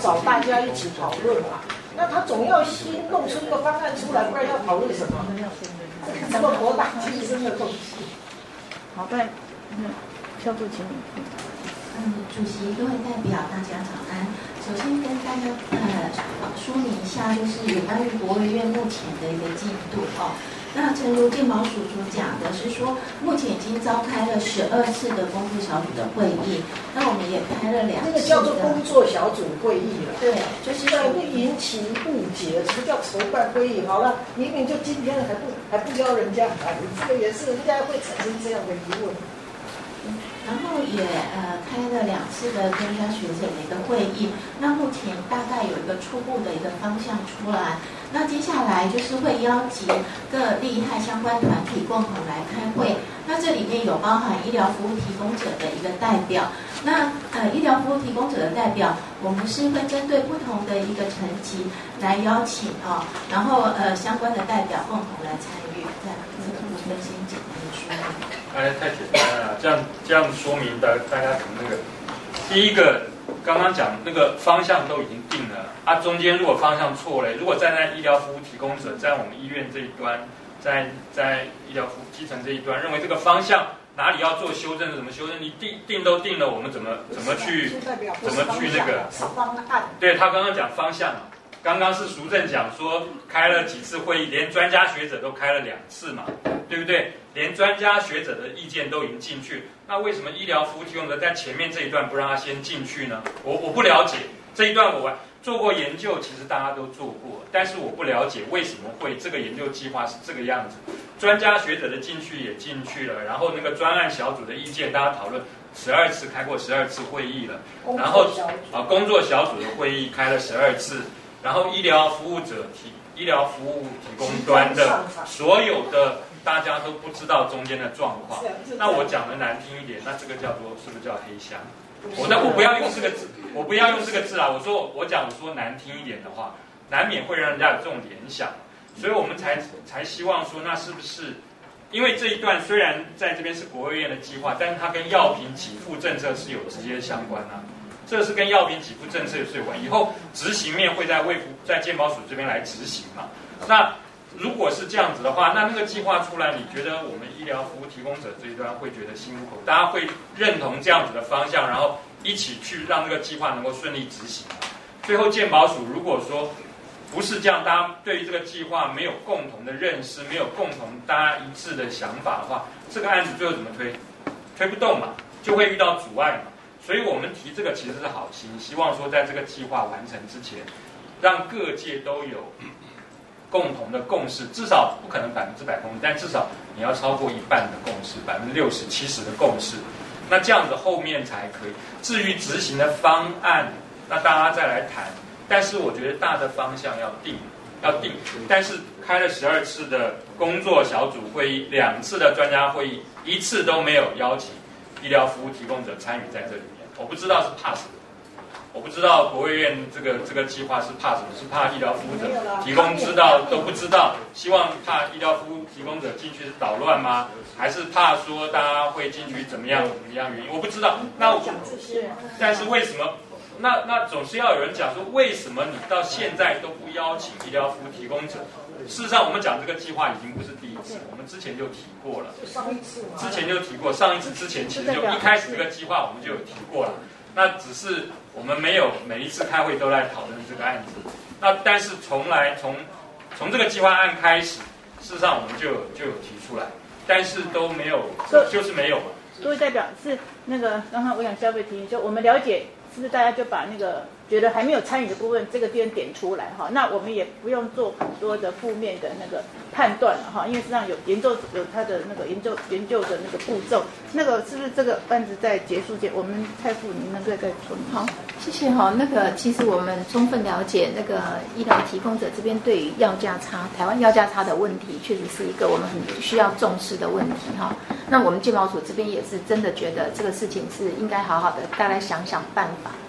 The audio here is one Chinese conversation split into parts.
找大家一起讨论嘛。那他总要先弄出一个方案出来，不然要讨论什么？这么博大精深的东西。 好，不然，教授请你。 主席、各位代表，大家早安。首先跟大家说明一下，就是有关于国卫院目前的一个进度哦。那诚如健保署所讲的是说，目前已经召开了12次的工作小组的会议，那我们也开了2次的。 那个叫做工作小组会议了。 对，就是会引起误解，什么叫筹办会议？好了，明明就今天还不邀人家来，这个也是人家会产生这样的疑问。 然后也开了2次的专家学者的一个会议，那目前大概有一个初步的一个方向出来，那接下来就是会邀集各利害相关团体共同来开会，那这里面有包含医疗服务提供者的一个代表，那医疗服务提供者的代表，我们是会针对不同的一个层级来邀请然后相关的代表共同来参与，在这个部分先简单的说明。 太简单了，这样说明大家怎么那个。第一个，刚刚讲那个方向都已经定了中间如果方向错了，如果站在医疗服务提供者，在我们医院这一端，在医疗服务基层这一端，认为这个方向哪里要做修正，怎么修正？你定都定了，我们怎么去那个？ 方案。 对他刚刚讲方向嘛。刚刚是淑正讲说开了几次会议，连专家学者都开了2次嘛，对不对？连专家学者的意见都已经进去，那为什么医疗服务提供者在前面这一段不让他先进去呢？我不了解这一段，我做过研究，其实大家都做过，但是我不了解为什么会这个研究计划是这个样子。专家学者的进去也进去了，然后那个专案小组的意见大家讨论，12次开过12次会议了，然后工作小组的会议开了12次。然后医疗服务提供端的所有的大家都不知道中间的状况，那我讲的难听一点，那这个是不是叫黑箱？我不要用这个字，我说难听一点的话，难免会让人家有这种联想，所以我们才希望说，那是不是因为这一段虽然在这边是国卫院的计划，但是它跟药品给付政策是有直接相关啊。这是跟药品给付政策有关，以后执行面会在健保署这边来执行嘛？那如果是这样子的话，那个计划出来，你觉得我们医疗服务提供者这一端会觉得心服口服，大家会认同这样子的方向，然后一起去让这个计划能够顺利执行。最后健保署如果说不是这样，大家对于这个计划没有共同的认识，没有共同大家一致的想法的话，这个案子最后怎么推？推不动嘛，就会遇到阻碍嘛。所以我们提这个其实是好心，希望说在这个计划完成之前，让各界都有共同的共识，至少不可能100%共识，但至少你要超过1半的共识，60%、70%的共识，那这样子后面才可以。至于执行的方案，那大家再来谈。但是我觉得大的方向要定，但是开了12次的工作小组会议，2次的专家会议，1次都没有邀请医疗服务提供者参与在这里面。我不知道是怕什么，我不知道国卫院这个计划是怕什么，是怕医疗服务者提供知道都不知道，希望怕医疗服务提供者进去是捣乱吗？还是怕说大家会进去怎么样原因？我不知道。但是为什么？那总是要有人讲说，为什么你到现在都不邀请医疗服务提供者？事实上，我们讲这个计划已经不是第一次，我们之前就提过了。之前就提过，上一次之前其实就一开始这个计划我们就有提过了。那只是我们没有每一次开会都来讨论这个案子。那但是从这个计划案开始，事实上我们就有提出来，但是都没有，就是没有嘛。 各位代表是那个刚刚我想消费提醒，就我们了解。是不是大家就把那个觉得还没有参与的部分这个地方点出来哈？那我们也不用做很多的负面的那个判断了哈，因为实际上有研究有它的那个研究的那个步骤，那个是不是这个案子在结束前，我们蔡副您能够再说？ 好，谢谢哈。那个其实我们充分了解那个医疗提供者这边对于药价差，台湾药价差的问题，确实是一个我们很需要重视的问题哈。那我们健保署这边也是真的觉得这个事情是应该好好的大家想想办法。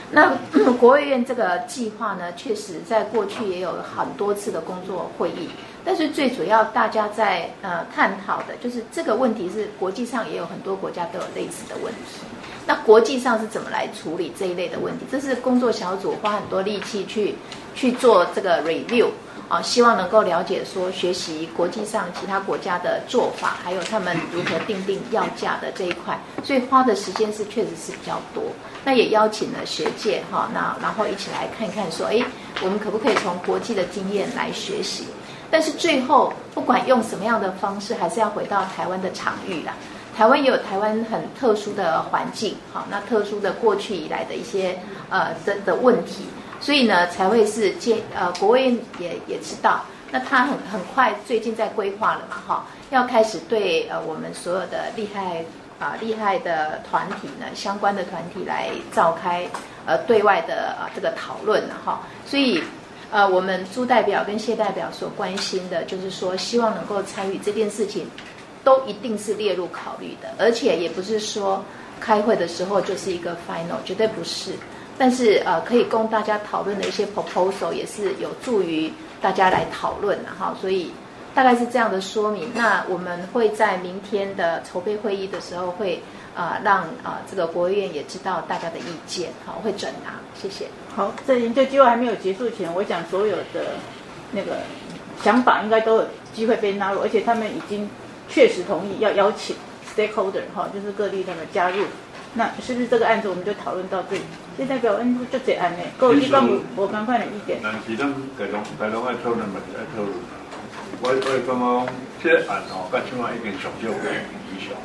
那国卫院这个计划呢，确实在过去也有很多次的工作会议，但是最主要大家在探讨的就是这个问题是国际上也有很多国家都有类似的问题。那国际上是怎么来处理这一类的问题？这是工作小组花很多力气去做这个 review 啊，希望能够了解说学习国际上其他国家的做法，还有他们如何订定要价的这一块，所以花的时间是确实是比较多。那也邀请了学界哈，那然后一起来看看说，我们可不可以从国际的经验来学习？但是最后不管用什么样的方式，还是要回到台湾的场域啦。台湾也有台湾很特殊的环境，好，那特殊的过去以来的一些的问题，所以呢才会是国卫院也知道，那他很快最近在规划了嘛，哈，要开始对我们所有的厉害的团体呢，相关的团体来召开对外的这个讨论了哈，所以我们朱代表跟谢代表所关心的就是说，希望能够参与这件事情。都一定是列入考虑的，而且也不是说开会的时候就是一个 final， 绝对不是。但是可以供大家讨论的一些 proposal 也是有助于大家来讨论的哈，所以大概是这样的说明。那我们会在明天的筹备会议的时候会让这个国卫院也知道大家的意见，好，会转达。谢谢。 好，在研究计划还没有结束前，我想所有的那个想法应该都有机会被纳入，而且他们已经确实同意要邀请 stakeholder 哈，就是各地他们加入。那是不是这个案子我们就讨论到这里？现在表恩就这案呢，各位地方我赶快的意见。 但是咱大家爱讨论嘛，就爱讨论。我感觉这案哦，到现在已经上少以上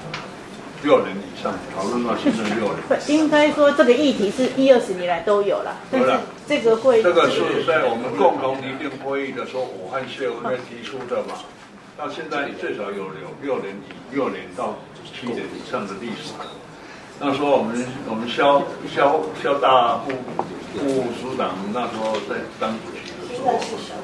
，6年以上讨论到现在6年。 应该说这个议题是20年来都有了，但是这个会这个是在我们共同拟定会议的时候，我和谢辉提出的嘛。到现在最少有6年到7年以上的历史。那时候我们萧大副署长那时候在当主席的时候，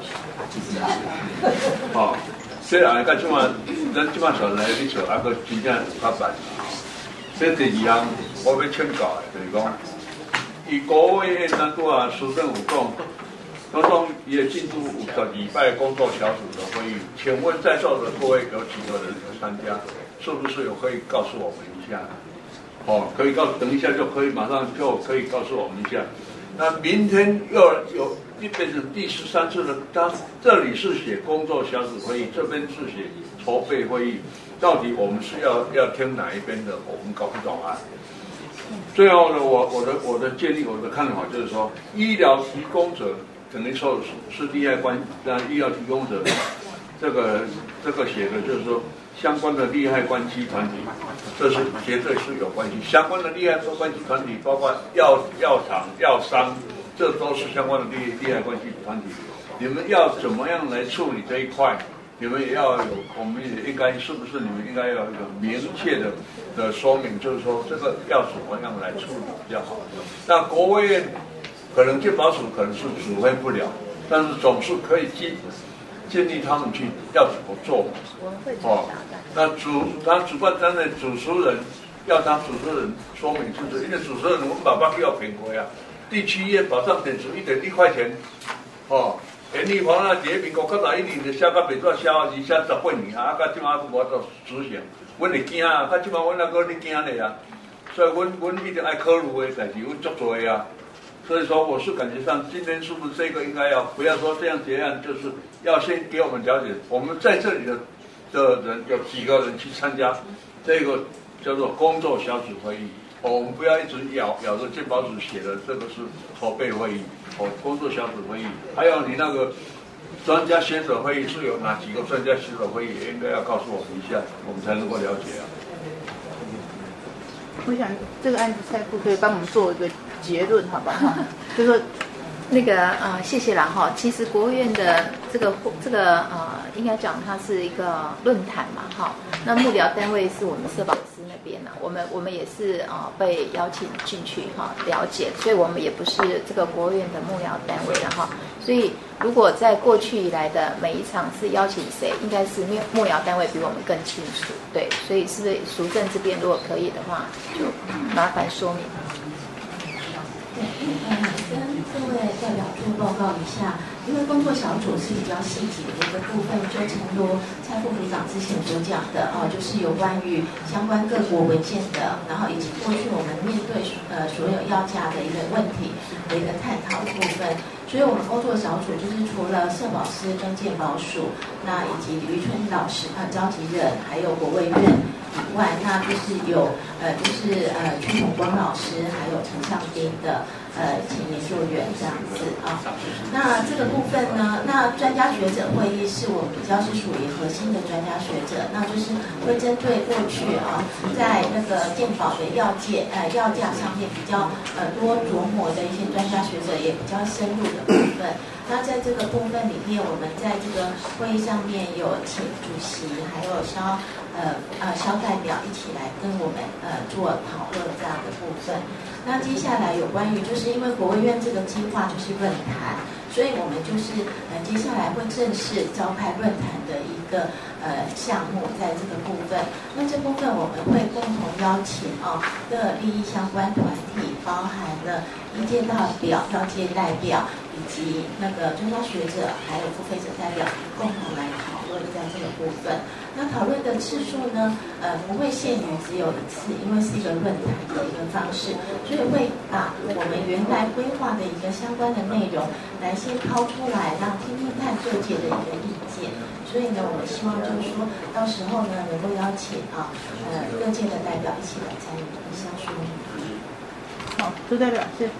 哦，虽然咱即马上来你做那个真正有法办。这第2项我要请教的，就是讲，以国卫院那个苏政府讲。当中也进入5个礼拜工作小组的会议，请问在座的各位有几个人有参加？是不是有可以告诉我们一下？哦，可以等一下就可以，马上就可以告诉我们一下。那明天又有变成第13次的，他这里是写工作小组会议，这边是写筹备会议，到底我们是要听哪一边的？我们搞不懂啊。最后呢，我的建议，我的看法就是说，医疗提供者。等于说是利害关，医疗提供者，这个写的就是说相关的利害关系团体，这是绝对是有关系。相关的利害关系团体包括药厂、药商，这都是相关的利害关系团体。你们要怎么样来处理这一块？你们也要有，我们也应该是不是你们应该要有一个明确的说明，就是说这个要怎么样来处理比较好。那国卫院。可能健保署可能是指挥不了，但是总是可以建议他们去要怎么做。哦，那主办单位主持人要当主持人说明清楚，因为主持人我们把它要评估啊。第7页保障点数1.1块钱，哦，严厉防那第一民国91年就写到袂做写，18年啊，到即马都无做执行，阮会惊啊，到即马阮还搁咧惊咧啊，所以阮一定爱考虑的代志，阮足多啊。所以说，我是感觉上，今天是不是这个应该要不要说这样结案，就是要先给我们了解，我们在这里的人有几个人去参加这个叫做工作小组会议。我们不要一直咬着健保署写的这个是筹备会议，工作小组会议，还有你那个专家学者会议是有哪几个专家学者会议，也应该要告诉我们一下，我们才能够了解啊。 我想这个案子蔡副可以帮我们做一个结论，好不好？就是说那个谢谢啦哈。其实国务院的这个应该讲它是一个论坛嘛哈。那幕僚单位是我们社保司那边呢，我们也是被邀请进去哈了解，所以我们也不是这个国务院的幕僚单位了哈。所以如果在过去以来的每一场是邀请谁，应该是幕僚单位比我们更清楚。对，所以是不是淑正这边如果可以的话，就麻烦说明。 跟各位代表做报告一下，因为工作小组是比较细节的一个部分，就诚如蔡副组长之前所讲的就是有关于相关各国文件的，然后以及过去我们面对所有要价的一个问题的一个探讨的部分。所以我们工作小组就是除了社保司跟健保署，那以及李玉春老师召集人，还有国卫院以外，那就是有屈统光老师，还有陈尚斌的前研究员这样子啊。那这个部分呢，那专家学者会议是我们比较是属于核心的专家学者，那就是会针对过去在那个健保的要价上面比较多琢磨的一些专家学者，也比较深入的部分。那在这个部分里面，我们在这个会议上面有请主席，还有肖代表一起来跟我们做讨论这样的部分。那接下来有关于就是因为国卫院这个计划就是论坛，所以我们就是接下来会正式召开论坛的一个项目，在这个部分。那这部分我们会共同邀请各利益相关团体，包含了医界代表、药界代表以及那个专家学者，还有付费者代表，共同来讨论在这个部分。那讨论的次数呢，不会限于只有一次，因为是一个论坛的一个方式，所以会把我们原来规划的一个相关的内容来先抛出来，让听听看各界的一个意见。所以呢，我们希望就是说到时候呢，能够邀请各界的代表一起来参与以上说明。 好，朱代表是。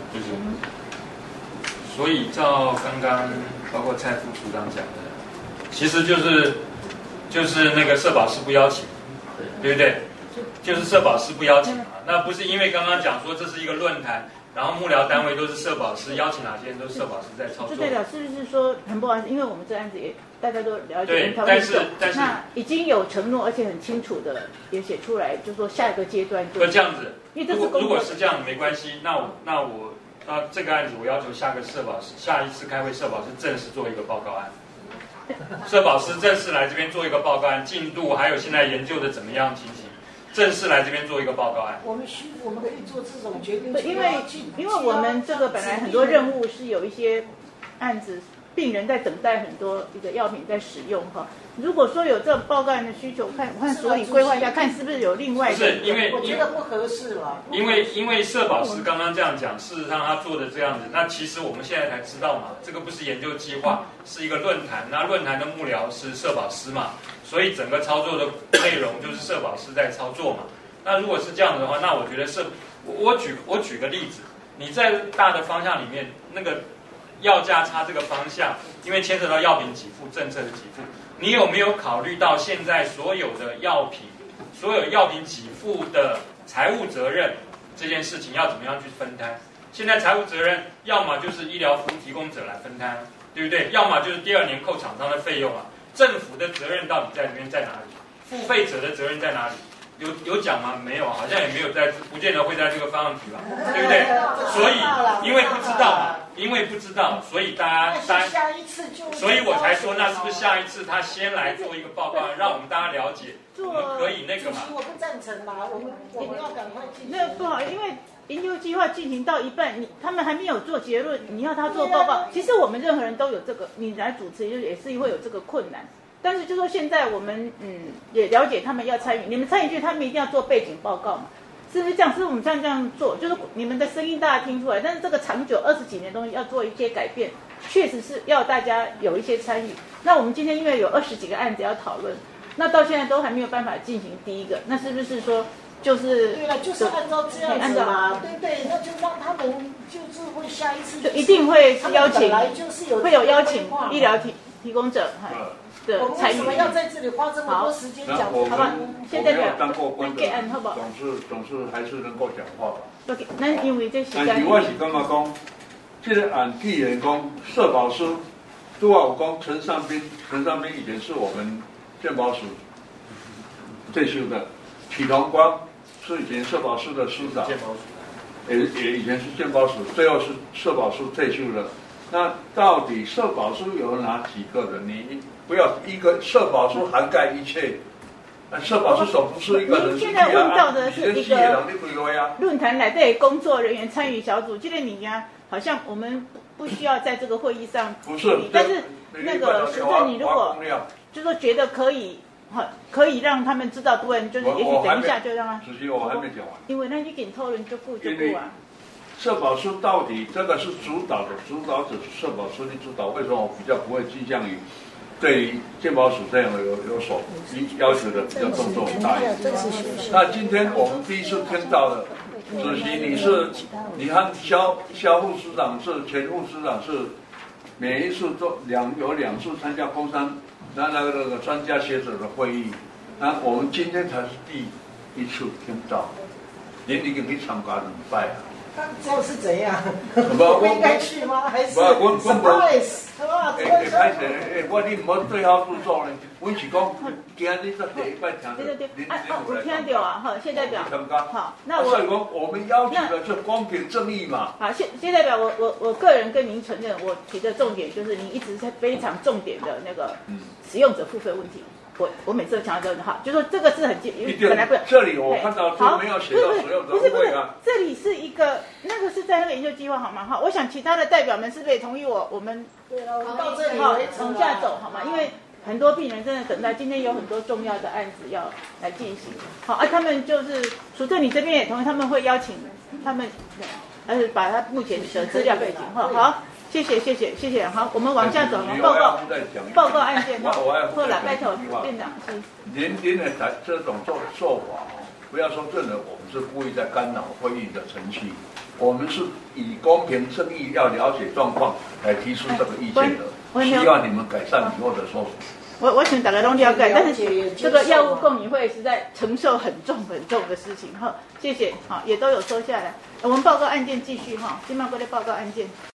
所以照刚刚包括蔡副处长讲的，其实就是那个社保司不邀请，对不对？就是社保司不邀请嘛。那不是因为刚刚讲说这是一个论坛，然后幕僚单位都是社保司，邀请哪些人都是社保司在操作。 这代表是不是说很不好意思？因为我们这案子也大家都了解， 对，但是那已经有承诺，而且很清楚的也写出来，就说下一个阶段就这样子。 因为这是如果是这样没关系，那这个案子我要求下一次开会社保司正式做一个报告案。社保司正式来这边做一个报告案，进度还有现在研究的怎么样情形，正式来这边做一个报告案。 我们可以做这种决定， 因为我们这个本来很多任务是有一些案子，病人在等待很多一个药品在使用哈。如果说有这种报告案的需求，我看所里规划一下，看是不是有另外的。 不是因为我觉得不合适了。 因为社保司刚刚这样讲，事实上他做的这样子，那其实我们现在才知道嘛，这个不是研究计划，是一个论坛。那论坛的幕僚是社保司嘛，所以整个操作的内容就是社保司在操作嘛。那如果是这样的话，那我觉得我举个例子，你在大的方向里面，那个药价差这个方向，因为牵扯到药品给付政策的给付，你有没有考虑到现在所有药品给付的财务责任这件事情要怎么样去分摊？现在财务责任要么就是医疗服务提供者来分摊，对不对？要么就是第二年扣厂商的费用啊。政府的责任到底在这边在哪里？付费者的责任在哪里？有讲吗？没有，好像也没有不见得会在这个方案提吧，对不对？所以因为不知道，所以大家下一次就， 所以我才说，那是不是下一次他先来做一个报告，让我们大家了解，我们可以那个嘛？ 我不赞成啦，我们要赶快进行。 那不好，因为研究计划进行到一半，他们还没有做结论，你要他做报告，其实我们任何人都有这个，你来主持也是会有这个困难。但是就说现在我们也了解他们要参与，你们参与去，他们一定要做背景报告嘛，是不是这样？是我们这样做，就是你们的声音大家听出来，但是这个长久20几年的东西要做一些改变，确实是要大家有一些参与。那我们今天因为有20几个案子要讨论，那到现在都还没有办法进行第一个，那是不是说就是对了，就是按照这样子嘛，对对，那就让他们就是会下一次就一定会是邀请，会有邀请医疗提供者我们为什么要在这里花这么多时间讲？好吧， 现在当过官的，总是还是能够讲话吧。 那因为这时间， 但是我是感觉讲，这个案既然讲社保司，拄好有讲陈尚斌以前是我们健保署退休的，许同光是以前社保司的司长，也以前是健保署，最后是社保司退休了。那到底社保司有哪几个人？你不要一个社保司涵盖一切，社保司总不是一个人。 您现在问到的是一个论坛内底工作人员参与小组，这个物件好像我们不需要在这个会议上不是， 但是那个实证你如果就说觉得可以。可以让他们知道，不然就是也许等一下就让他。 主席，我还没讲完。 因为那已经讨论就顾啊。 社保司到底这个是主导者是社保司的主导，为什么我比较不会倾向于对于健保署这样的有所要求的比较重重大一点？那今天我们第一次听到的，主席你和肖副司长是前副司长是每一次都有2次参加工商。那个专家学者的会议，那我们今天才是第一次听到，您已经去参加2摆啊。 这样是怎样？我应该去吗？还是 surprise？ 我你唔好对号入座呢。我是讲，今日这第一摆听到。 对。我听到啊，好，谢代表。好，那所以讲我们要求的是公平正义嘛。 好，谢代表，我个人跟您承认，我提的重点就是您一直在非常重点的那个使用者付费问题。我每次都强调的哈，就说这个是很本来不是。 这里我看到就没有写到使用者付费啊。 这里是一个那个是在那个研究计划好吗？哈，我想其他的代表们是不是也同意我们？ 对了，我们到这里为止往下走好吗？因为很多病人真的等待，今天有很多重要的案子要来进行。好，他们就是署政你这边也同意，他们会邀请他们，把他目前的资料背景哈。好。谢谢，好，我们往下走，报告案件，后来拜托院长是。 您的这种做法，不要说真的，我们是故意在干扰会议的程序，我们是以公平正义要了解状况来提出这个意见的，希望你们改善以后的说法。 我请大家都了解，但是这个药物共赢会是在承受很重的事情哈，谢谢，好，也都有收下来，我们报告案件继续哈，金茂哥的报告案件。